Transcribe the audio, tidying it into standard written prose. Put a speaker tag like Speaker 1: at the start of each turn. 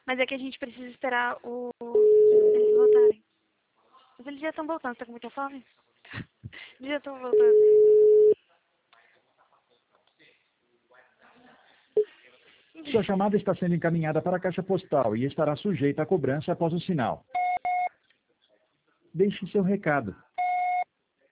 Speaker 1: Mas é que a gente precisa esperar eles voltarem. Mas eles já estão voltando. Você tá com muita fome? Eles já estão voltando.
Speaker 2: Sua chamada está sendo encaminhada para a caixa postal e estará sujeita a cobrança após o sinal. Deixe seu recado.